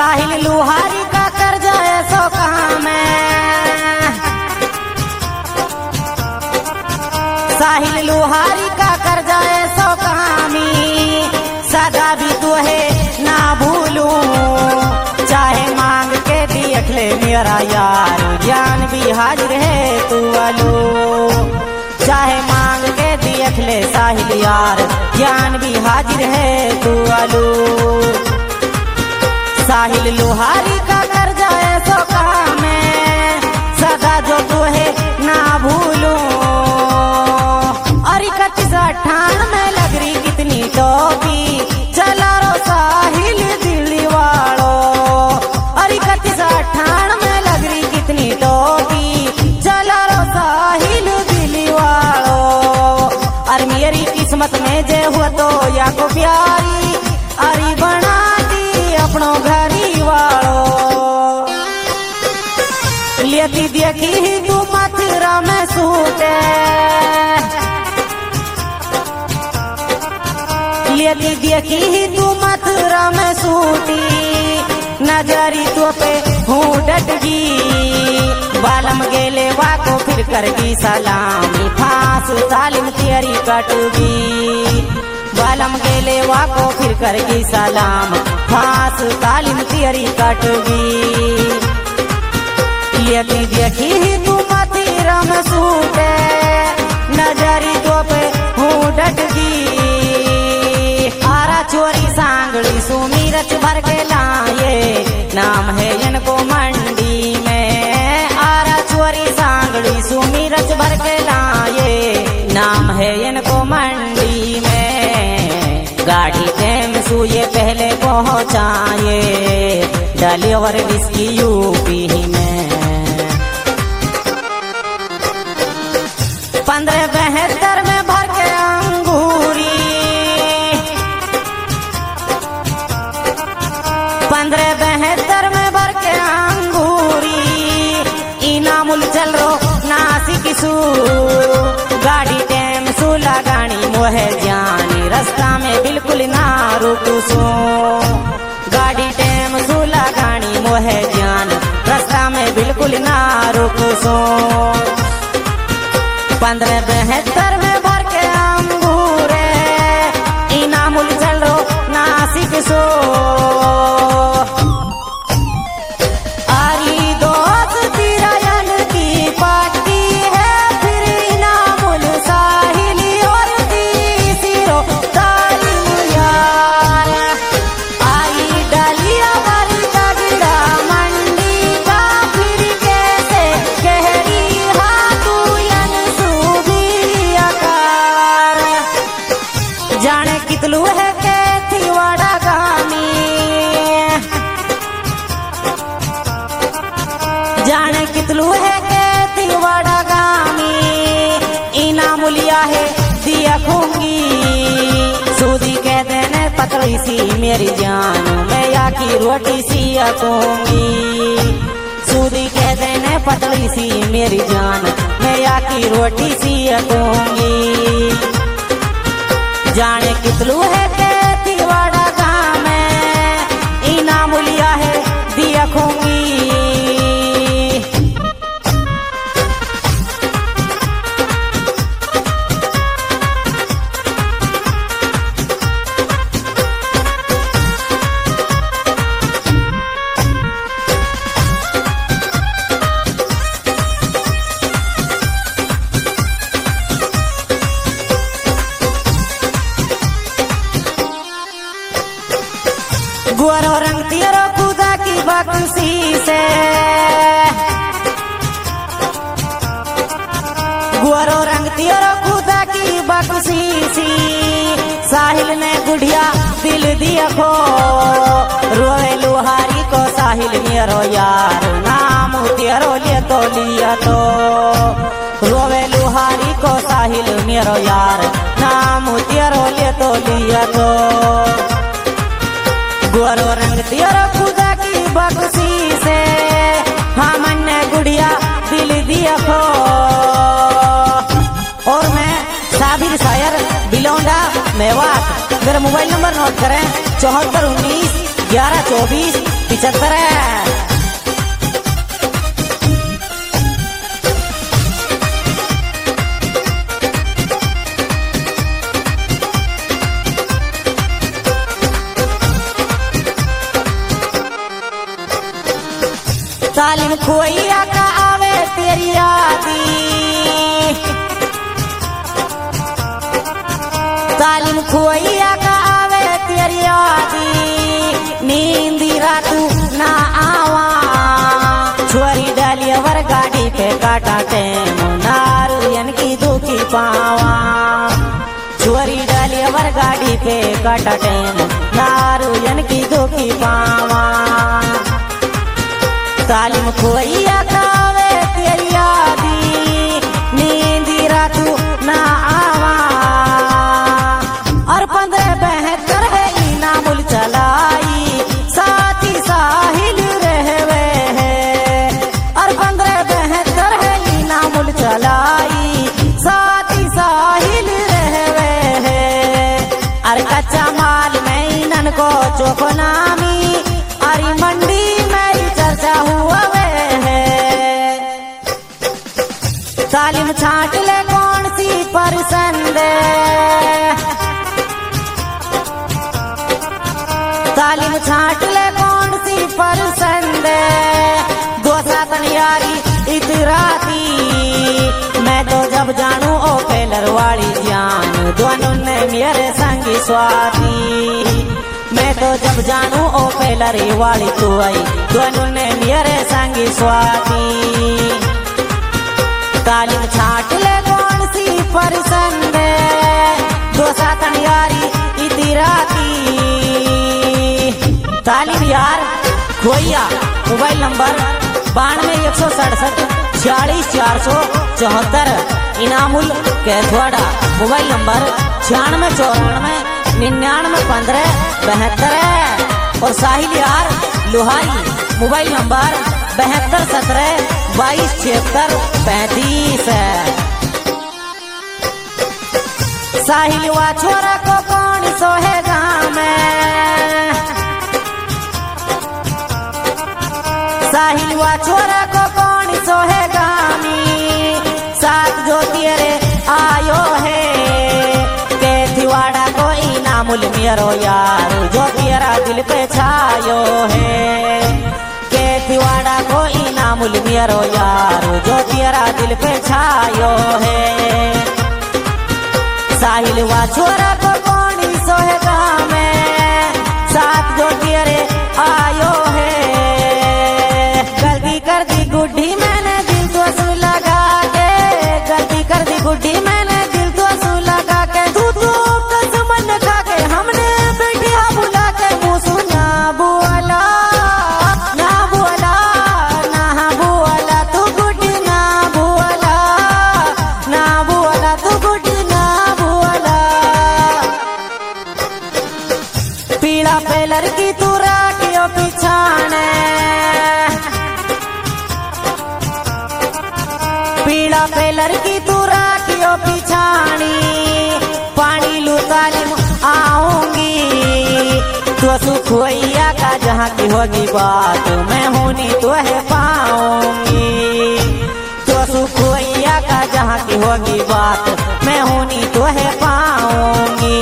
साहिल लुहारी का कर जाए सो काम है, साहिल लुहारी का कर जाए सो कामी, सदा भी तू है ना भूलूं, चाहे मांग के देख ले मेरा यार, ज्ञान भी हाजिर है तू वालू, चाहे मांग के देख ले साहिल यार, ज्ञान भी हाजिर है तू वालू। साहिल लुहारी का कर जाए सो काम है, सदा जो तू है ना भूलूं, और 31-58 में लग रही कितनी टोपी, चला रो साहिल दिल्ली वालो, और 31-58 में लग रही कितनी टोपी, चला रो साहिल दिल्ली वालो, और मेरी किस्मत में जे हुआ तो या को प्यारी, अरे बना अपनो घरी वालो, लेती देखी तू मथुरा में सूटे, लेती देखी तू मथुरा में सूटी, नजरी तो पे हूँ डटगी, बालम गेले वाको फिर करगी सलामी, फांस सालिम तेरी कटगी, बालम गेले वाको फिर करगी सलाम, फांस तालिम तेरी कटगी, लेती देखी तू मथुरा में सूटे, नजरी तो पे हूँ डटगी, आरा चोरी सांगड़ी सुमीरच भर के लाए, नाम है इनको मंडी में, आरा चोरी सांगड़ी सुमीरच भर के लाए, नाम है इनको मंडी में, गाड़ी टेम सुए पहले पहुँचाए, डिलीवर इसकी यूपी में, 1572 में भर के अंगूरी, 1572 में भर के अंगूरी, इनामुल चल रो नासिक सू, गाड़ी टेम सू लगानी मोहे जानी, रास्ता में बिल्कुल ना रुकसू, गाड़ी टेम सू लगानी मोहे जान, रास्ता में बिल्कुल ना रुकसू, 1572 में भर के अंगूरे, इनामुल चल रो नासिक सो, आरी दोस्त तिरायन की पार्टी है, फिर इनामुल साहिल और तीसरो तालिम यार, आई डालिया वाली दगड़ा मंडी का, फिर कैसे कहरी हाथू यन सूबी आकार, जाने कितलू है कैथी वाड़ा गामी, जाने कितलू है कैथी वाड़ा गामी, इनामुलिया है दिया खूंगी, सूदी कह देने पतली सी मेरी जान, मैं या की रोटी सी अकूंगी, सूदी कह देने पतली सी मेरी जान, मैं या की रोटी सी अकूंगी, जाने कितलू है कैथी वाड़ा गाँव में, इनामुलिया है दिया खूंगी, गुआरो रंग तेरो खुदा की बख्शी से, गुआरो रंग तेरो खुदा की बख्शी सी, साहिल ने गुढ़िया दिल दिया खो, रोए लुहारी को साहिल मेरो यार, नाम तेरो ले तो लिया तो, रोए लुहारी को साहिल मेरो यार, नाम तेरो ले तो लिया तो, गुआरो रंग तेरा खुदा की बख्शी से, हमन ने गुड़िया दिल दिया खो, और मैं साबिर शायर बिलोंडा मेवात, मेरा मोबाइल नंबर नोट करें 74 19 11 24 75। सालिम खोइया का आवे तेरी यादी, सालिम खोइया का आवे तेरी यादी, नींदी रातू ना आवा, छोरी डालियावर गाड़ी पे काटाते नारुयन की दुखी पावा, छोरी डालियावर गाड़ी पे काटाते नारुयन की दुखी पावा। सालिम खोइया कावे तेरी यादी, नींदी रातू ना आवा, और 1572 है इनामुल चलाई, साथी साहिल रहवे है, और 1572 है इनामुल चलाई, साथी साहिल रहवे है, और कच्चा माल में इनन को चोपनामी, अरी मंडी मेरी चर्चा हुआ वे है। सालिम छाट ले कौन सी परसंद, सालिम छाट ले कौन सी परसंद, 2 सातन यारी इतराती, मैं तो जब जानू ओ पेलर वाली जान, दोनों ने मेरे संगी स्वाती, मैं तो जब जानू ओ पेलरी वाली तू आई, दोनों ने मेरे संगी स्वाती। सालिम छाट ले कौन सी परसंद, 2 सातन यारी इतराती। सालिम यार खोइया mobile number 92 167 46 474, Inamul Kaithwada mobile number 96 94 99 15 72, और साहिल यार लोहारी मोबाइल नंबर 72 17 22 76 35 है। साहिल वा छोरा को कौन सोहेगा में, साहिल वा छोरा को कौन सोहेगा मी, साथ जो तेरे आयो है, कैथवाड़ा को इनामुल मेरो यार, जो तेरा दिल पे छायो है, कैथवाड़ा को इनामुल मेरो यार, जो तेरा दिल पे छायो है। साहिल वा छोरा को कौन सोहेगा में, साथ जो तेरे आयो है, गलती कर दी गुड्डी मैंने दिल तो सु लगा के, गलती कर दी गुड्डी मैंने दिल तो सु लगा के, तू तो कसमन खा के हमने बैठिया बुला के, मुसु ना बुआला ना बुआला ना बुआला, तू गुड्डी ना बुआला ना बुआला, तू गुड्डी ना बुआला। पीड़ा पे लड़की तू राखियो पिछाने, पीड़ा पे लड़की तू राखियो पिछानी, पानी लू तालिम आऊंगी, तो सुखोइया का जहाँ की होगी बात, मैं होनी तो है पाऊंगी, तो सुखोइया का जहाँ की होगी बात, मैं होनी तो है पाऊंगी।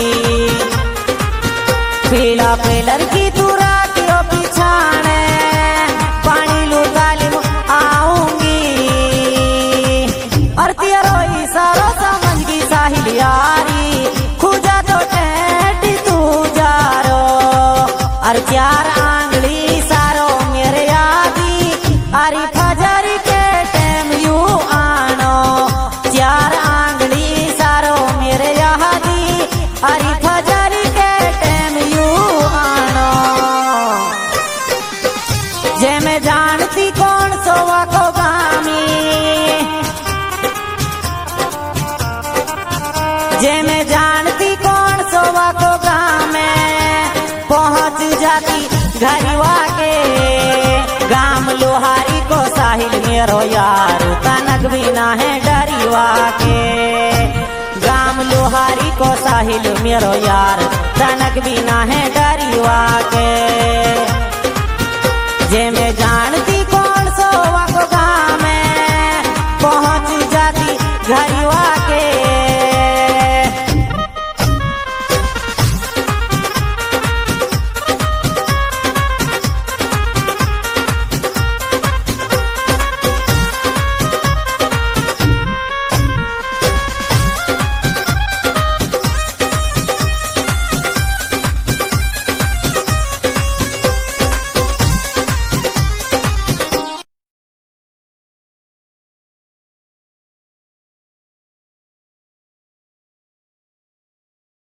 पीड़ा पे लड़की तू राखियो पिछाने, पानी लू तालिम आऊंगी, और तेरो इशारो समझ की साहिल यारी, खुजा तो टेटी तू जारो, और 4 आंगली सारो मेरे यादी, अरे फजर के टाइम यू आनो, 4 आंगली सारो मेरे यादी, अरे फजर के टाइम यू आनो। जे मैं जानती कौन सोवा को गामी, जे मैं जानती कौन सोवा को गाँव में, पहुँच जाती घरवा के, गाम लोहारी को साहिल मेरो यार, तनक भी ना है डरीवा के, गाम लोहारी को साहिल मेरो यार, तनक भी ना है डरीवा के।